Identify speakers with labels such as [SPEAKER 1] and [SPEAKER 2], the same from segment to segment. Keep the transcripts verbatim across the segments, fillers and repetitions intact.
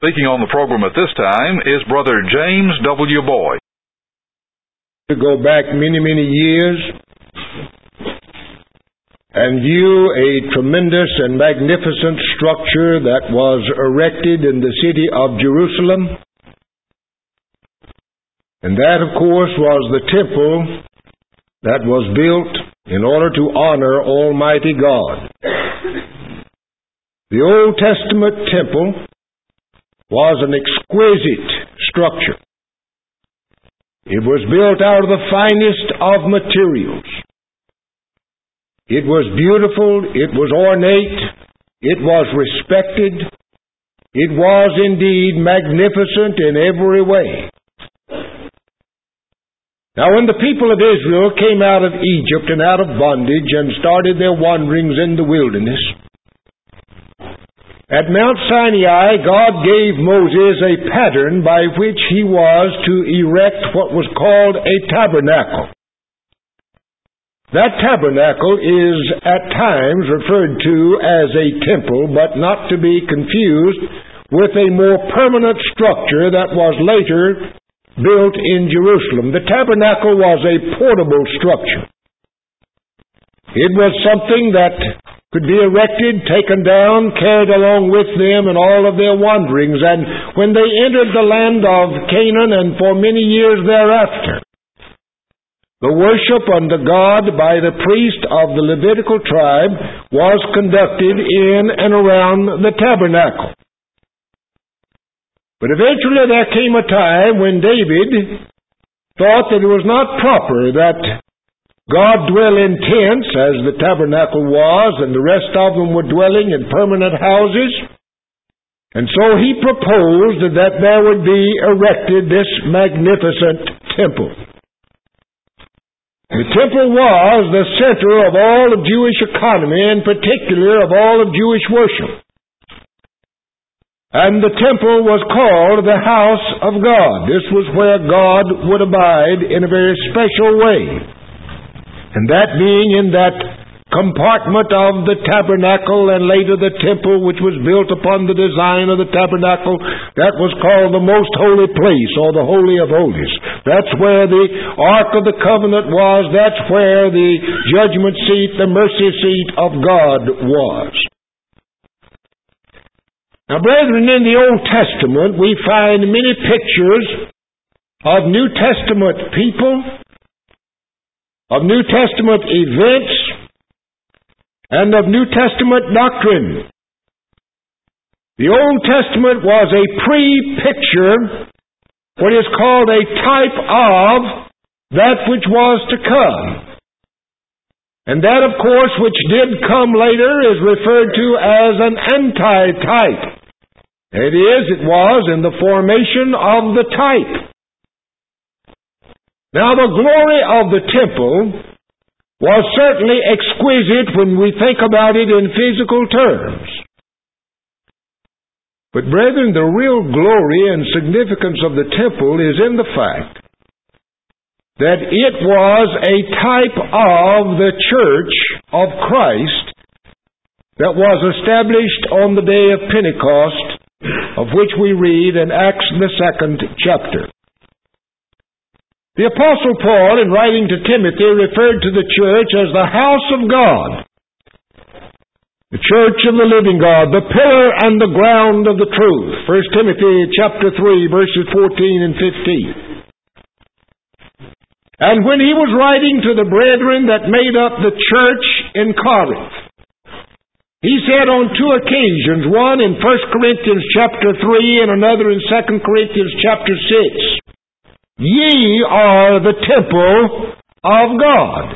[SPEAKER 1] Speaking on the program at this time is Brother James W. Boyd.
[SPEAKER 2] To go back many, many years and view a tremendous and magnificent structure that was erected in the city of Jerusalem. And that, of course, was the temple that was built in order to honor Almighty God. The Old Testament temple was an exquisite structure. It was built out of the finest of materials. It was beautiful, it was ornate, it was respected, it was indeed magnificent in every way. Now when the people of Israel came out of Egypt and out of bondage and started their wanderings in the wilderness, at Mount Sinai, God gave Moses a pattern by which he was to erect what was called a tabernacle. That tabernacle is at times referred to as a temple, but not to be confused with a more permanent structure that was later built in Jerusalem. The tabernacle was a portable structure. It was something that could be erected, taken down, carried along with them in all of their wanderings. And when they entered the land of Canaan and for many years thereafter, the worship unto God by the priest of the Levitical tribe was conducted in and around the tabernacle. But eventually there came a time when David thought that it was not proper that God dwell in tents, as the tabernacle was, and the rest of them were dwelling in permanent houses. And so he proposed that there would be erected this magnificent temple. The temple was the center of all of Jewish economy, in particular of all of Jewish worship. And the temple was called the house of God. This was where God would abide in a very special way. And that being in that compartment of the tabernacle and later the temple, which was built upon the design of the tabernacle, that was called the most holy place, or the Holy of Holies. That's where the Ark of the Covenant was. That's where the judgment seat, the mercy seat of God was. Now, brethren, in the Old Testament, we find many pictures of New Testament people, of New Testament events, and of New Testament doctrine. The Old Testament was a pre-picture, what is called a type of that which was to come. And that, of course, which did come later is referred to as an anti-type. It is, it was in the formation of the type. Now, the glory of the temple was certainly exquisite when we think about it in physical terms. But, brethren, the real glory and significance of the temple is in the fact that it was a type of the church of Christ that was established on the day of Pentecost, of which we read in Acts the second chapter. The Apostle Paul, in writing to Timothy, referred to the church as the house of God, the church of the living God, the pillar and the ground of the truth. First Timothy chapter three, verses fourteen and fifteen. And when he was writing to the brethren that made up the church in Corinth, he said on two occasions, one in First Corinthians chapter three and another in Second Corinthians chapter six, ye are the temple of God.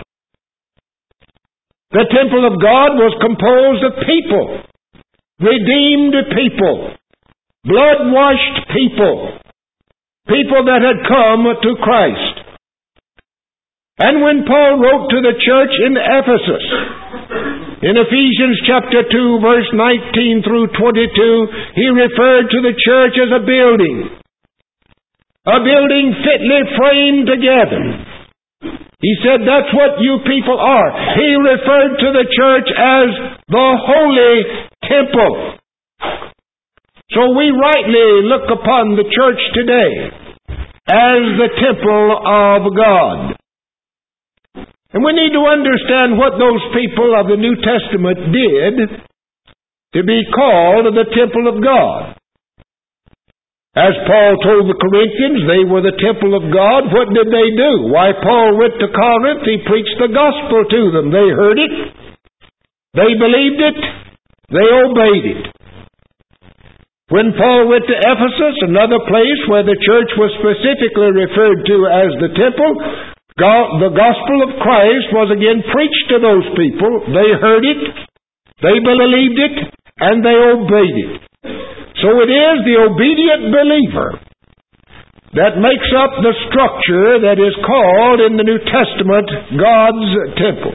[SPEAKER 2] The temple of God was composed of people, redeemed people, blood-washed people, people that had come to Christ. And when Paul wrote to the church in Ephesus, in Ephesians chapter two, verse nineteen through twenty-two, he referred to the church as a building. A building fitly framed together. He said, that's what you people are. He referred to the church as the holy temple. So we rightly look upon the church today as the temple of God. And we need to understand what those people of the New Testament did to be called the temple of God. As Paul told the Corinthians, they were the temple of God. What did they do? Why, Paul went to Corinth, he preached the gospel to them. They heard it, they believed it, they obeyed it. When Paul went to Ephesus, another place where the church was specifically referred to as the temple, God, the gospel of Christ was again preached to those people. They heard it, they believed it, and they obeyed it. So it is the obedient believer that makes up the structure that is called in the New Testament God's temple.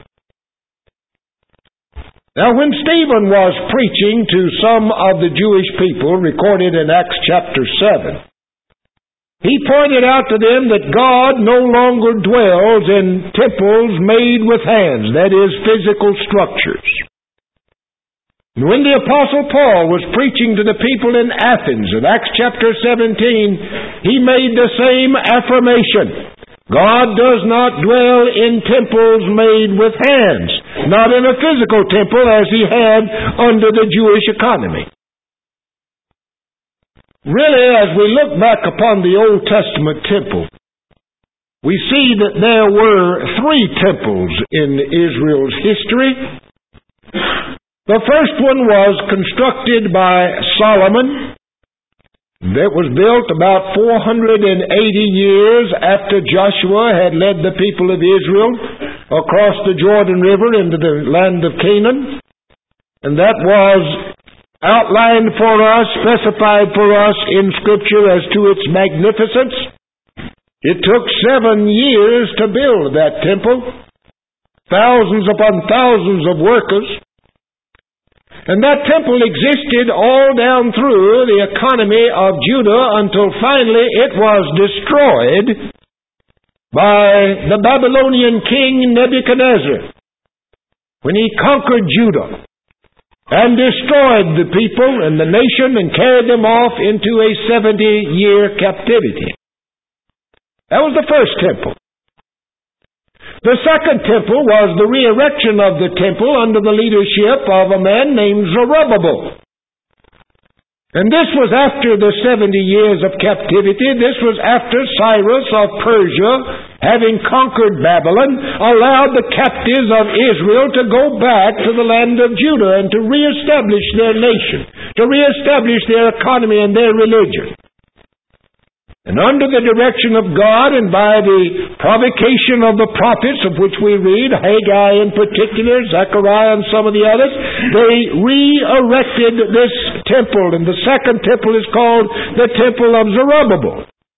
[SPEAKER 2] Now, when Stephen was preaching to some of the Jewish people, recorded in Acts chapter seven, he pointed out to them that God no longer dwells in temples made with hands, that is, physical structures. When the Apostle Paul was preaching to the people in Athens in Acts chapter seventeen, he made the same affirmation. God does not dwell in temples made with hands, not in a physical temple as he had under the Jewish economy. Really, as we look back upon the Old Testament temple, we see that there were three temples in Israel's history. The first one was constructed by Solomon. It was built about four hundred eighty years after Joshua had led the people of Israel across the Jordan River into the land of Canaan. And that was outlined for us, specified for us in Scripture as to its magnificence. It took seven years to build that temple. Thousands upon thousands of workers. And that temple existed all down through the economy of Judah until finally it was destroyed by the Babylonian king Nebuchadnezzar when he conquered Judah and destroyed the people and the nation and carried them off into a seventy-year captivity. That was the first temple. The second temple was the re-erection of the temple under the leadership of a man named Zerubbabel. And this was after the seventy years of captivity. This was after Cyrus of Persia, having conquered Babylon, allowed the captives of Israel to go back to the land of Judah and to reestablish their nation, to reestablish their economy and their religion. And under the direction of God and by the provocation of the prophets of which we read, Haggai in particular, Zechariah and some of the others, they re-erected this temple. And the second temple is called the Temple of Zerubbabel.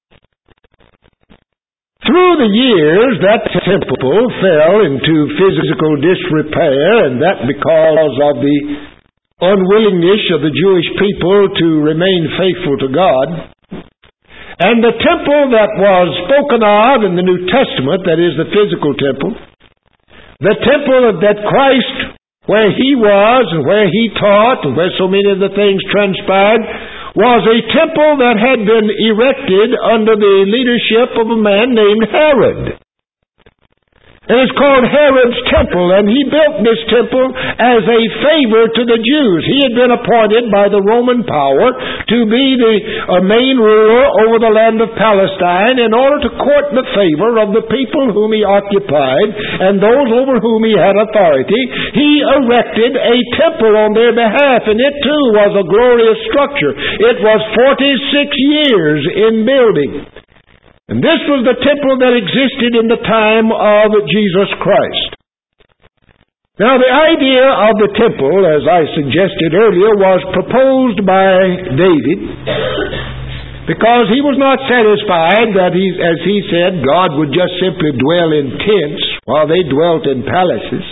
[SPEAKER 2] Through the years, that temple fell into physical disrepair, and that because of the unwillingness of the Jewish people to remain faithful to God. And the temple that was spoken of in the New Testament, that is the physical temple, the temple that Christ, where he was and where he taught and where so many of the things transpired, was a temple that had been erected under the leadership of a man named Herod. And it's called Herod's temple, and he built this temple as a favor to the Jews. He had been appointed by the Roman power to be the uh, main ruler over the land of Palestine in order to court the favor of the people whom he occupied and those over whom he had authority. He erected a temple on their behalf, and it too was a glorious structure. It was forty-six years in building. And this was the temple that existed in the time of Jesus Christ. Now, the idea of the temple, as I suggested earlier, was proposed by David because he was not satisfied that, he, as he said, God would just simply dwell in tents while they dwelt in palaces.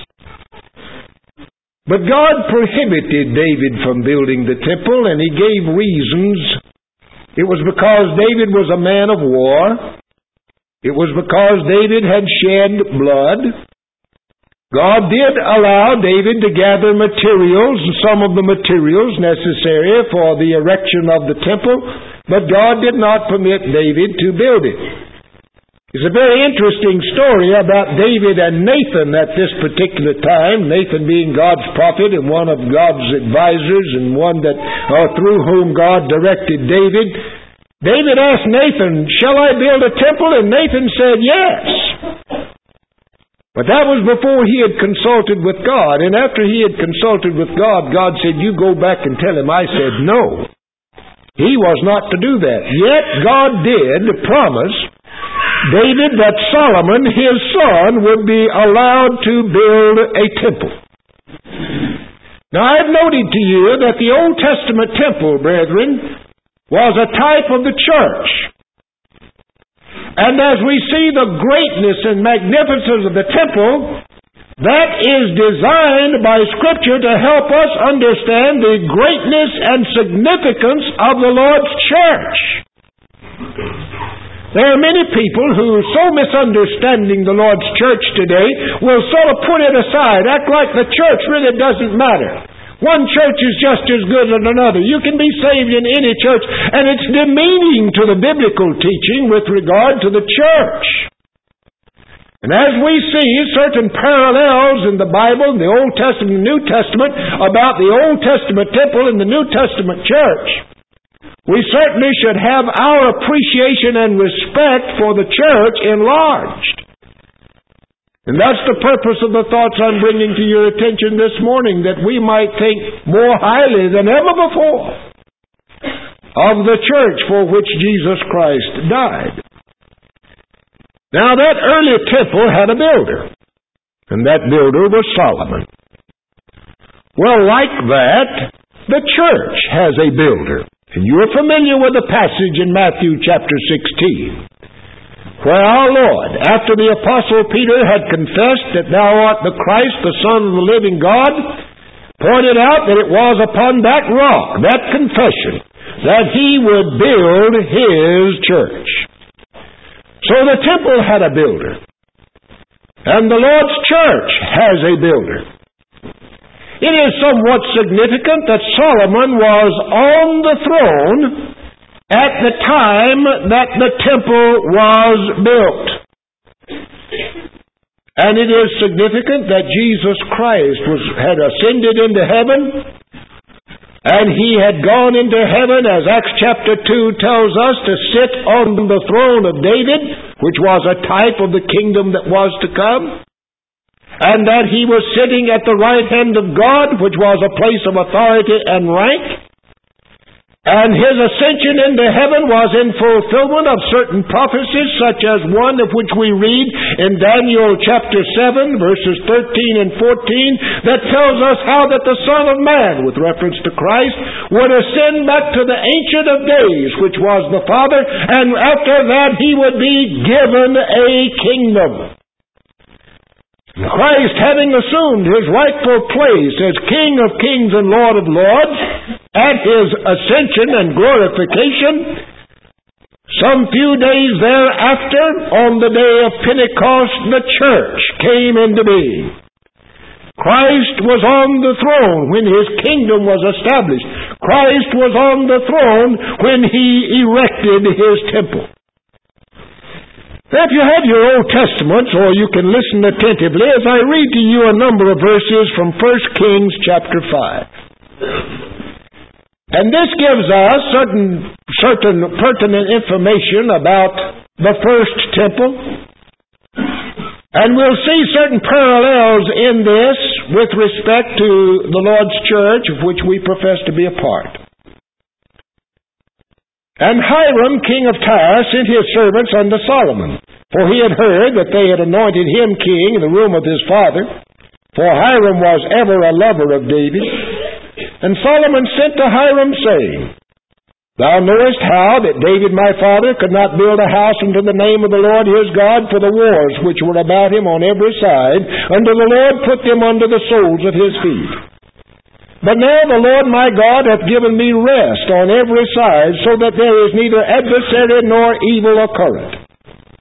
[SPEAKER 2] But God prohibited David from building the temple, and he gave reasons. It was because David was a man of war. It was because David had shed blood. God did allow David to gather materials, some of the materials necessary for the erection of the temple, but God did not permit David to build it. It's a very interesting story about David and Nathan at this particular time, Nathan being God's prophet and one of God's advisors and one that uh, through whom God directed David. David asked Nathan, "Shall I build a temple?" And Nathan said, "Yes." But that was before he had consulted with God. And after he had consulted with God, God said, "You go back and tell him I said no." He was not to do that. Yet God did promise David that Solomon, his son, would be allowed to build a temple. Now I've noted to you that the Old Testament temple, brethren, was a type of the church. And as we see the greatness and magnificence of the temple, that is designed by Scripture to help us understand the greatness and significance of the Lord's church. There are many people who, so misunderstanding the Lord's church today, will sort of put it aside, act like the church really doesn't matter. One church is just as good as another. You can be saved in any church, and it's demeaning to the biblical teaching with regard to the church. And as we see certain parallels in the Bible, in the Old Testament and New Testament, about the Old Testament temple and the New Testament church, we certainly should have our appreciation and respect for the church enlarged. And that's the purpose of the thoughts I'm bringing to your attention this morning, that we might think more highly than ever before of the church for which Jesus Christ died. Now that early temple had a builder, and that builder was Solomon. Well, like that, the church has a builder. And you are familiar with the passage in Matthew chapter sixteen, where our Lord, after the Apostle Peter had confessed that thou art the Christ, the Son of the living God, pointed out that it was upon that rock, that confession, that he would build his church. So the temple had a builder, and the Lord's church has a builder. It is somewhat significant that Solomon was on the throne at the time that the temple was built. And it is significant that Jesus Christ was, had ascended into heaven, and he had gone into heaven, as Acts chapter two tells us, to sit on the throne of David, which was a type of the kingdom that was to come. And that he was sitting at the right hand of God, which was a place of authority and rank. And his ascension into heaven was in fulfillment of certain prophecies, such as one of which we read in Daniel chapter seven, verses thirteen and fourteen, that tells us how that the Son of Man, with reference to Christ, would ascend back to the Ancient of Days, which was the Father, and after that he would be given a kingdom. Christ, having assumed his rightful place as King of kings and Lord of lords, at his ascension and glorification, some few days thereafter, on the day of Pentecost, the church came into being. Christ was on the throne when his kingdom was established. Christ was on the throne when he erected his temple. Now, if you have your Old Testaments, or you can listen attentively as I read to you a number of verses from First Kings chapter five. And this gives us certain, certain pertinent information about the first temple. And we'll see certain parallels in this with respect to the Lord's church, of which we profess to be a part. And Hiram, king of Tyre, sent his servants unto Solomon, for he had heard that they had anointed him king in the room of his father, for Hiram was ever a lover of David. And Solomon sent to Hiram, saying, Thou knowest how that David my father could not build a house unto the name of the Lord his God for the wars which were about him on every side, until the Lord put them under the soles of his feet. But now the Lord my God hath given me rest on every side, so that there is neither adversary nor evil occurrent.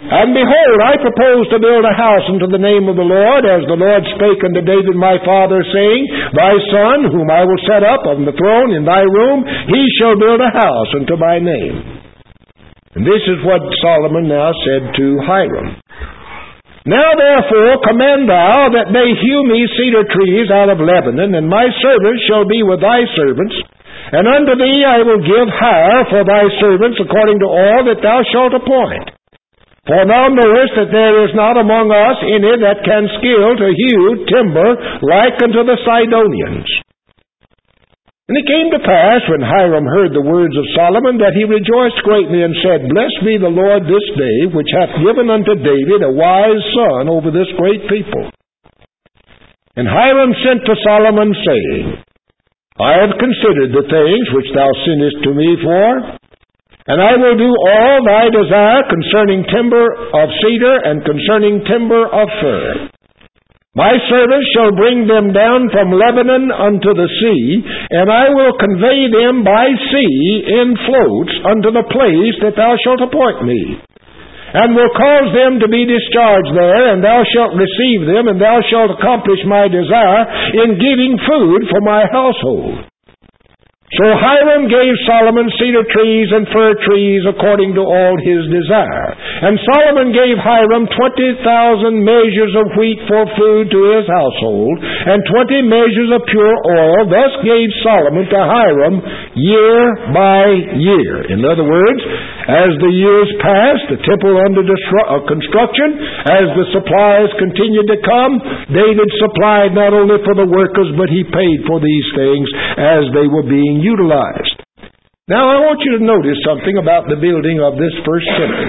[SPEAKER 2] And behold, I propose to build a house unto the name of the Lord, as the Lord spake unto David my father, saying, Thy son, whom I will set up on the throne in thy room, he shall build a house unto my name. And this is what Solomon now said to Hiram. Now therefore command thou that they hew me cedar trees out of Lebanon, and my servants shall be with thy servants, and unto thee I will give hire for thy servants according to all that thou shalt appoint. For thou knowest that there is not among us any that can skill to hew timber like unto the Sidonians. And it came to pass, when Hiram heard the words of Solomon, that he rejoiced greatly, and said, Blessed be the Lord this day, which hath given unto David a wise son over this great people. And Hiram sent to Solomon, saying, I have considered the things which thou sentest to me for, and I will do all thy desire concerning timber of cedar and concerning timber of fir. My servants shall bring them down from Lebanon unto the sea, and I will convey them by sea in floats unto the place that thou shalt appoint me, and will cause them to be discharged there, and thou shalt receive them, and thou shalt accomplish my desire in giving food for my household. So Hiram gave Solomon cedar trees and fir trees according to all his desire. And Solomon gave Hiram twenty thousand measures of wheat for food to his household, and twenty measures of pure oil. Thus gave Solomon to Hiram year by year. In other words, as the years passed, the temple under construction, as the supplies continued to come, David supplied not only for the workers, but he paid for these things as they were being utilized. Now I want you to notice something about the building of this first temple.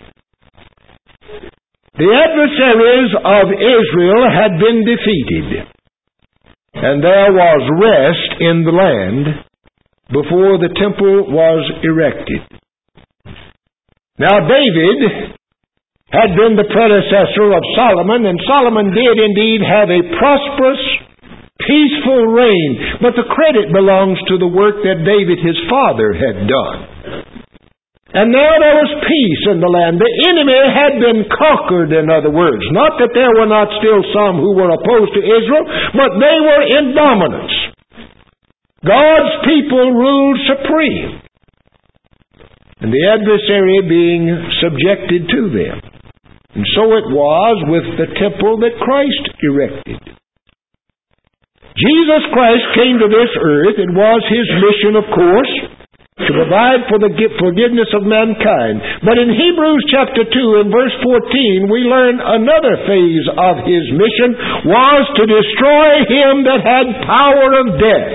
[SPEAKER 2] The adversaries of Israel had been defeated, and there was rest in the land before the temple was erected. Now David had been the predecessor of Solomon, and Solomon did indeed have a prosperous, peaceful reign, but the credit belongs to the work that David his father had done. And now there was peace in the land. The enemy had been conquered, in other words. Not that there were not still some who were opposed to Israel, but they were in dominance. God's people ruled supreme, and the adversary being subjected to them. And so it was with the temple that Christ erected. Jesus Christ came to this earth. It was His mission, of course, to provide for the forgiveness of mankind. But in Hebrews chapter two and verse fourteen, we learn another phase of His mission was to destroy him that had power of death.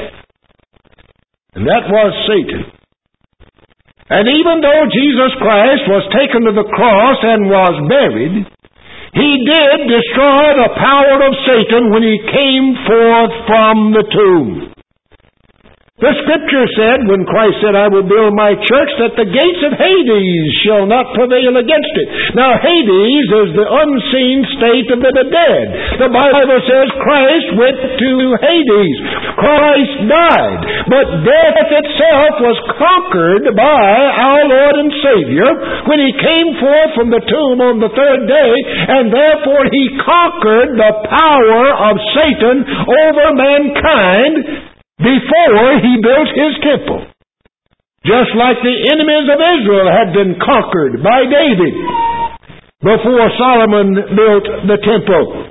[SPEAKER 2] And that was Satan. And even though Jesus Christ was taken to the cross and was buried, He did destroy the power of Satan when He came forth from the tomb. The Scripture said, when Christ said, I will build my church, that the gates of Hades shall not prevail against it. Now Hades is the unseen state of the dead. The Bible says Christ went to Hades. Christ died. But death itself was conquered by our Lord and Savior when He came forth from the tomb on the third day, and therefore He conquered the power of Satan over mankind before He built His temple. Just like the enemies of Israel had been conquered by David before Solomon built the temple.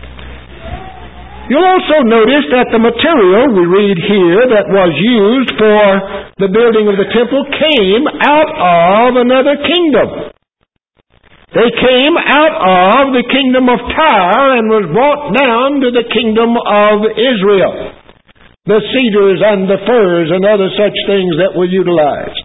[SPEAKER 2] You'll also notice that the material we read here that was used for the building of the temple came out of another kingdom. They came out of the kingdom of Tyre and was brought down to the kingdom of Israel. The cedars and the firs and other such things that were utilized.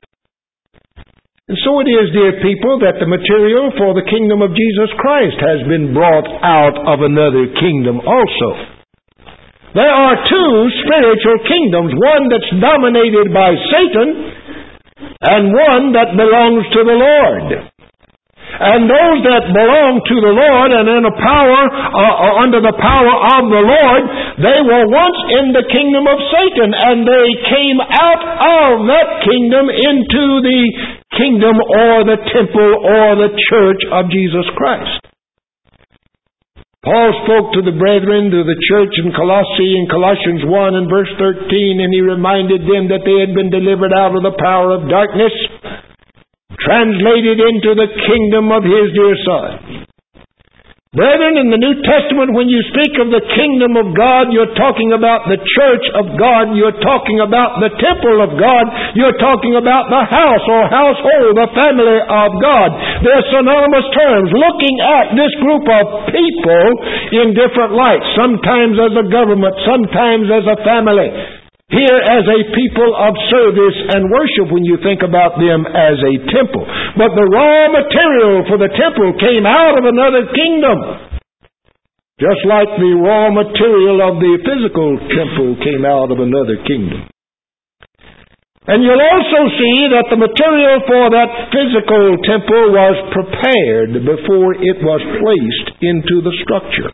[SPEAKER 2] And so it is, dear people, that the material for the kingdom of Jesus Christ has been brought out of another kingdom also. There are two spiritual kingdoms, one that's dominated by Satan and one that belongs to the Lord. And those that belong to the Lord and in a power, uh, under the power of the Lord, they were once in the kingdom of Satan, and they came out of that kingdom into the kingdom or the temple or the church of Jesus Christ. Paul spoke to the brethren, to the church in Colossae, in Colossians one and verse thirteen, and he reminded them that they had been delivered out of the power of darkness, translated into the kingdom of His dear Son. Brethren, in the New Testament, when you speak of the kingdom of God, you're talking about the church of God, you're talking about the temple of God, you're talking about the house or household, the family of God. They're synonymous terms, looking at this group of people in different lights, sometimes as a government, sometimes as a family. Here as a people of service and worship when you think about them as a temple. But the raw material for the temple came out of another kingdom. Just like the raw material of the physical temple came out of another kingdom. And you'll also see that the material for that physical temple was prepared before it was placed into the structure.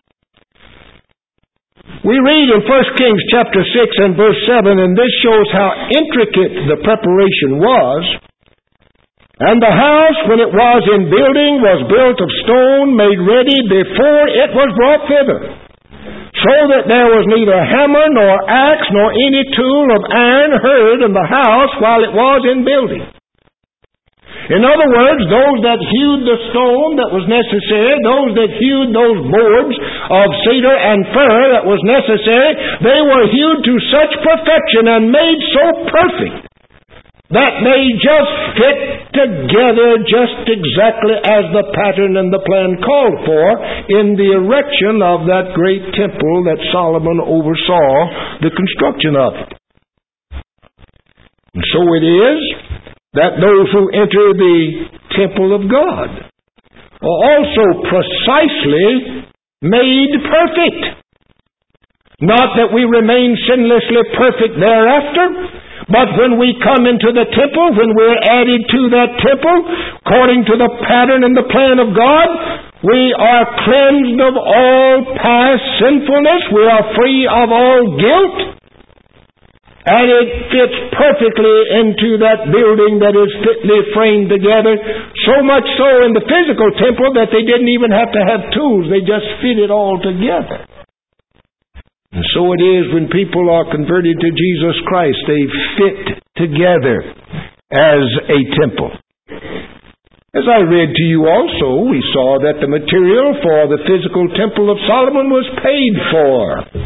[SPEAKER 2] We read in First Kings chapter six and verse seven, and this shows how intricate the preparation was. And the house, when it was in building, was built of stone, made ready before it was brought thither, so that there was neither hammer nor axe nor any tool of iron heard in the house while it was in building. In other words, those that hewed the stone that was necessary, those that hewed those boards of cedar and fir that was necessary, they were hewed to such perfection and made so perfect that they just fit together just exactly as the pattern and the plan called for in the erection of that great temple that Solomon oversaw the construction of it. And so it is that those who enter the temple of God are also precisely made perfect. Not that we remain sinlessly perfect thereafter, but when we come into the temple, when we're added to that temple, according to the pattern and the plan of God, we are cleansed of all past sinfulness, we are free of all guilt, and it fits perfectly into that building that is fitly framed together, so much so in the physical temple that they didn't even have to have tools. They just fit it all together. And so it is when people are converted to Jesus Christ. They fit together as a temple. As I read to you also, we saw that the material for the physical temple of Solomon was paid for.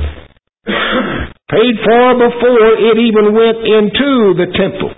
[SPEAKER 2] Paid for before it even went into the temple.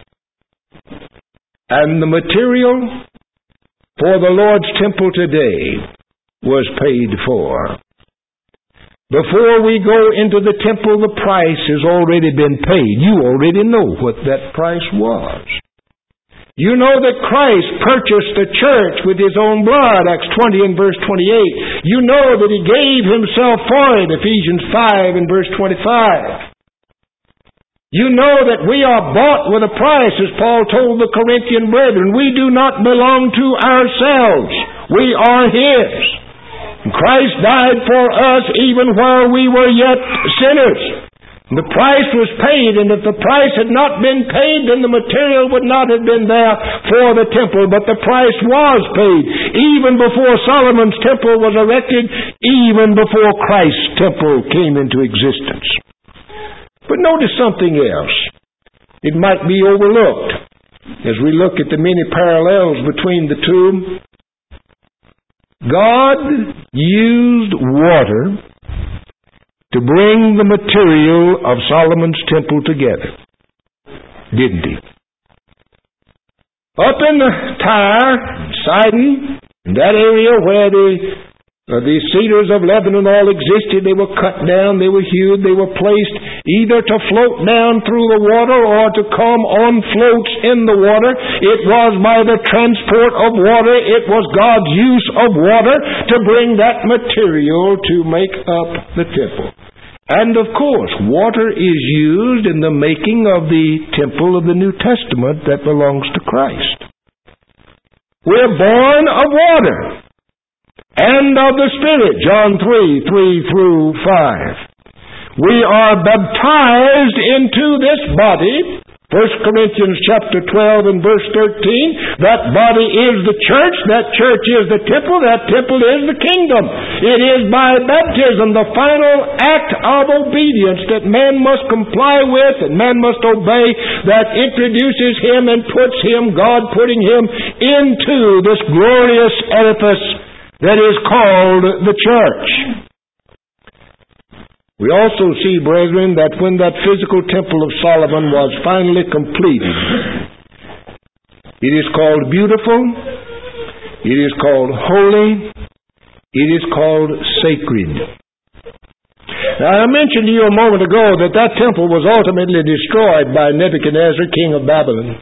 [SPEAKER 2] And the material for the Lord's temple today was paid for. Before we go into the temple, the price has already been paid. You already know what that price was. You know that Christ purchased the church with His own blood, Acts twenty and verse twenty-eight. You know that He gave Himself for it, Ephesians five and verse twenty-five. You know that we are bought with a price, as Paul told the Corinthian brethren. We do not belong to ourselves. We are His. And Christ died for us even while we were yet sinners. The price was paid, and if the price had not been paid, then the material would not have been there for the temple. But the price was paid, even before Solomon's temple was erected, even before Christ's temple came into existence. But notice something else. It might be overlooked as we look at the many parallels between the two. God used water to bring the material of Solomon's temple together, didn't He? Up in the Tyre, Sidon, in that area where the uh, the cedars of Lebanon all existed, they were cut down, they were hewed, they were placed either to float down through the water or to come on floats in the water. It was by the transport of water, it was God's use of water to bring that material to make up the temple. And of course, water is used in the making of the temple of the New Testament that belongs to Christ. We're born of water and of the Spirit, John three, three through five. We are baptized into this body First Corinthians chapter twelve and verse thirteen, that body is the church, that church is the temple, that temple is the kingdom. It is by baptism, the final act of obedience that man must comply with and man must obey, that introduces him and puts him, God putting him, into this glorious edifice that is called the church. We also see, brethren, that when that physical temple of Solomon was finally completed, it is called beautiful, it is called holy, it is called sacred. Now, I mentioned to you a moment ago that that temple was ultimately destroyed by Nebuchadnezzar, king of Babylon.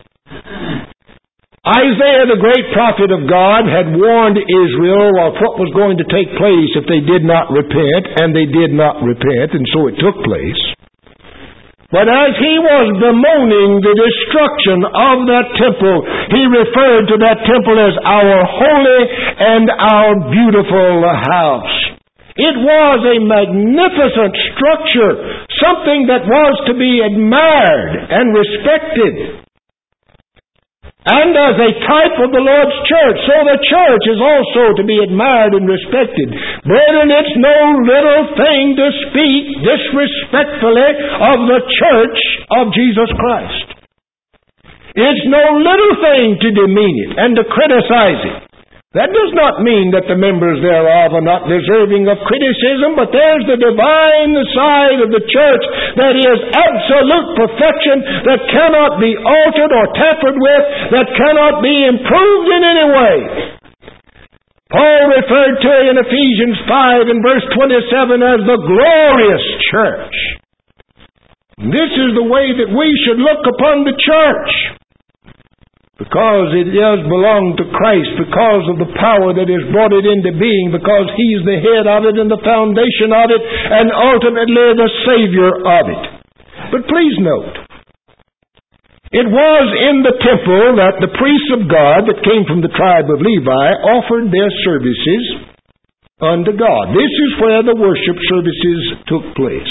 [SPEAKER 2] Isaiah, the great prophet of God, had warned Israel of what was going to take place if they did not repent, and they did not repent, and so it took place. But as he was bemoaning the destruction of that temple, he referred to that temple as our holy and our beautiful house. It was a magnificent structure, something that was to be admired and respected. And as a type of the Lord's church, so the church is also to be admired and respected. Brethren, it's no little thing to speak disrespectfully of the church of Jesus Christ. It's no little thing to demean it and to criticize it. That does not mean that the members thereof are not deserving of criticism, but there's the divine side of the church that is absolute perfection, that cannot be altered or tampered with, that cannot be improved in any way. Paul referred to it in Ephesians five and verse twenty-seven as the glorious church. This is the way that we should look upon the church, because it does belong to Christ, because of the power that has brought it into being, because He's the head of it and the foundation of it, and ultimately the Savior of it. But please note, it was in the temple that the priests of God that came from the tribe of Levi offered their services unto God. This is where the worship services took place.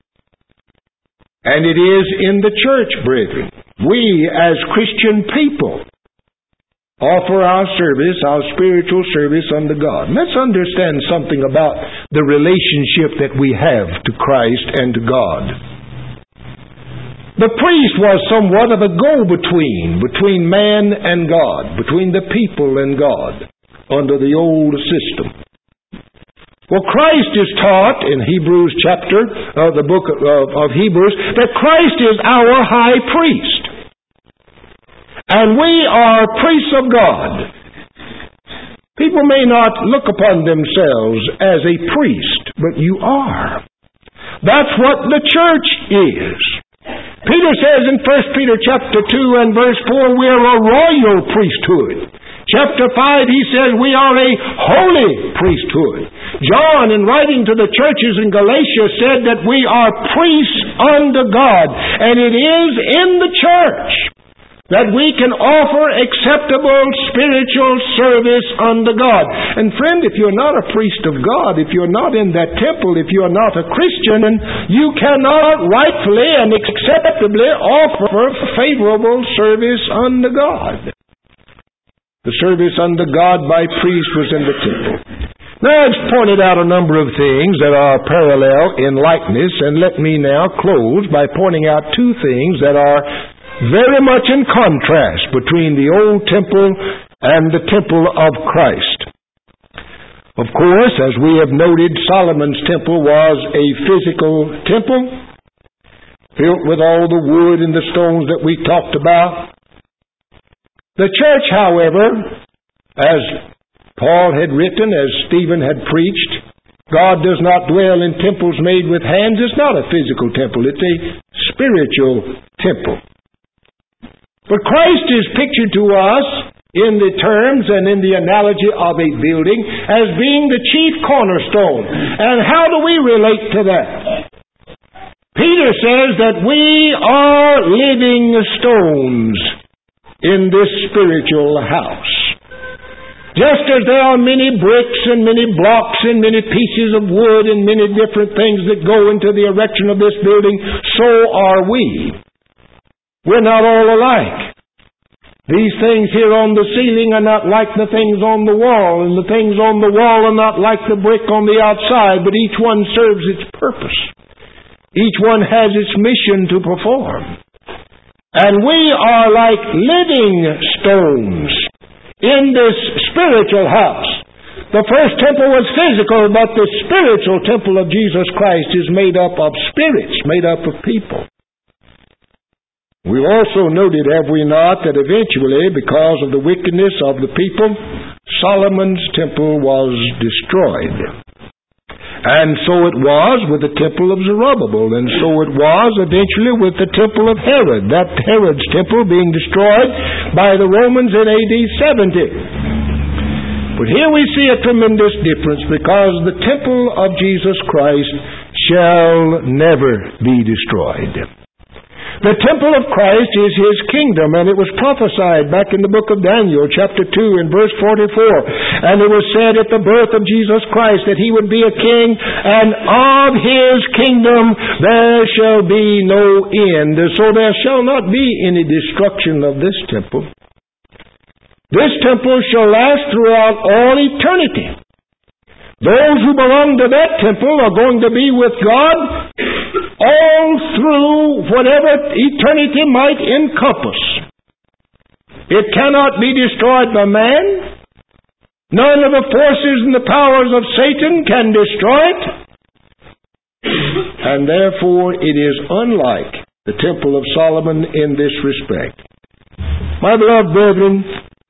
[SPEAKER 2] And it is in the church, brethren. We, as Christian people, offer our service, our spiritual service unto God. Let's understand something about the relationship that we have to Christ and to God. The priest was somewhat of a go-between between man and God, between the people and God, under the old system. Well, Christ is taught in Hebrews chapter, of uh, the book of, of Hebrews, that Christ is our high priest. And we are priests of God. People may not look upon themselves as a priest, but you are. That's what the church is. Peter says in First Peter chapter two and verse four, we are a royal priesthood. Chapter five, he says we are a holy priesthood. John, in writing to the churches in Galatia, said that we are priests unto God. And it is in the church that we can offer acceptable spiritual service unto God. And friend, if you're not a priest of God, if you're not in that temple, if you're not a Christian, then you cannot rightfully and acceptably offer favorable service unto God. The service unto God by priests was in the temple. Now, I've pointed out a number of things that are parallel in likeness, and let me now close by pointing out two things that are very much in contrast between the old temple and the temple of Christ. Of course, as we have noted, Solomon's temple was a physical temple, built with all the wood and the stones that we talked about. The church, however, as Paul had written, as Stephen had preached, God does not dwell in temples made with hands. It's not a physical temple. It's a spiritual temple. But Christ is pictured to us in the terms and in the analogy of a building as being the chief cornerstone. And how do we relate to that? Peter says that we are living stones in this spiritual house. Just as there are many bricks and many blocks and many pieces of wood and many different things that go into the erection of this building, so are we. We're not all alike. These things here on the ceiling are not like the things on the wall, and the things on the wall are not like the brick on the outside, but each one serves its purpose. Each one has its mission to perform. And we are like living stones in this spiritual house. The first temple was physical, but the spiritual temple of Jesus Christ is made up of spirits, made up of people. We also noted, have we not, that eventually, because of the wickedness of the people, Solomon's temple was destroyed. And so it was with the temple of Zerubbabel, and so it was eventually with the temple of Herod, that Herod's temple being destroyed by the Romans in A D seventy. But here we see a tremendous difference, because the temple of Jesus Christ shall never be destroyed. The temple of Christ is His kingdom, and it was prophesied back in the book of Daniel, chapter two, and verse forty-four. And it was said at the birth of Jesus Christ that He would be a king, and of His kingdom there shall be no end. So there shall not be any destruction of this temple. This temple shall last throughout all eternity. Those who belong to that temple are going to be with God all through whatever eternity might encompass. It cannot be destroyed by man. None of the forces and the powers of Satan can destroy it. And therefore it is unlike the temple of Solomon in this respect. My beloved brethren,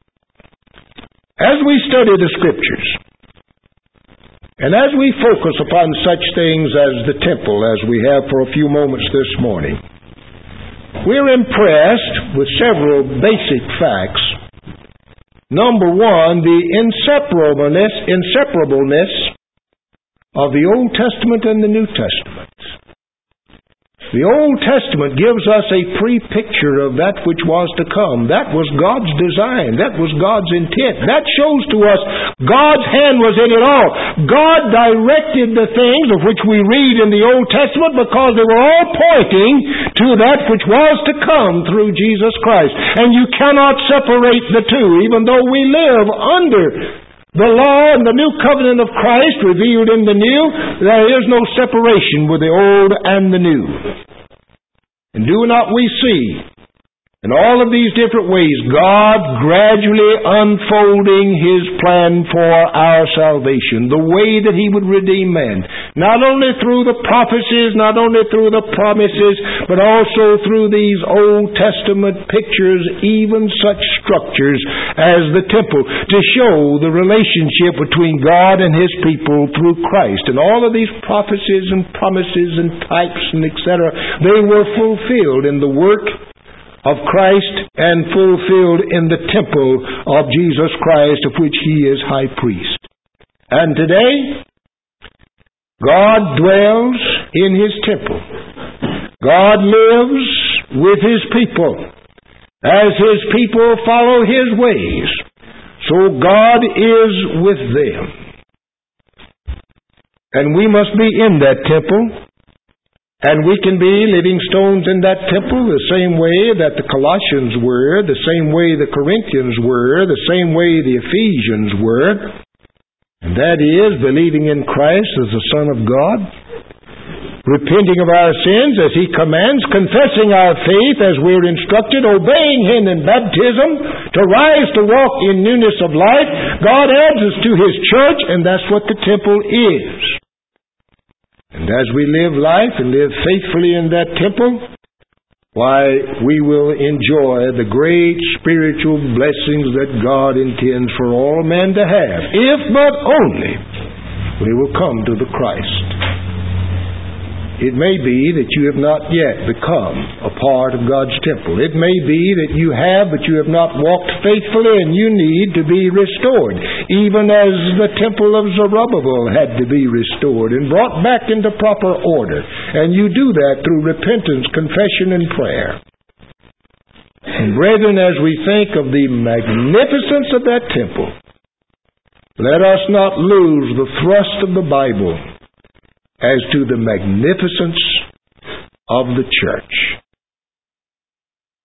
[SPEAKER 2] as we study the Scriptures, and as we focus upon such things as the temple, as we have for a few moments this morning, we're impressed with several basic facts. Number one, the inseparableness, inseparableness of the Old Testament and the New Testament. The Old Testament gives us a pre-picture of that which was to come. That was God's design. That was God's intent. That shows to us God's hand was in it all. God directed the things of which we read in the Old Testament because they were all pointing to that which was to come through Jesus Christ. And you cannot separate the two, even though we live under the law and the new covenant of Christ revealed in the new. There is no separation with the old and the new. And do not we see, in all of these different ways, God gradually unfolding His plan for our salvation, the way that He would redeem man, not only through the prophecies, not only through the promises, but also through these Old Testament pictures, even such structures as the temple, to show the relationship between God and His people through Christ. And all of these prophecies and promises and types and et cetera, they were fulfilled in the work of Christ and fulfilled in the temple of Jesus Christ, of which He is high priest. And today, God dwells in His temple. God lives with His people. As His people follow His ways, so God is with them. And we must be in that temple. And we can be living stones in that temple the same way that the Colossians were, the same way the Corinthians were, the same way the Ephesians were. And that is believing in Christ as the Son of God, repenting of our sins as He commands, confessing our faith as we're instructed, obeying Him in baptism, to rise to walk in newness of life. God adds us to His church, and that's what the temple is. And as we live life and live faithfully in that temple, why, we will enjoy the great spiritual blessings that God intends for all men to have, if but only we will come to the Christ. It may be that you have not yet become a part of God's temple. It may be that you have, but you have not walked faithfully, and you need to be restored, even as the temple of Zerubbabel had to be restored and brought back into proper order. And you do that through repentance, confession, and prayer. And brethren, as we think of the magnificence of that temple, let us not lose the thrust of the Bible as to the magnificence of the church.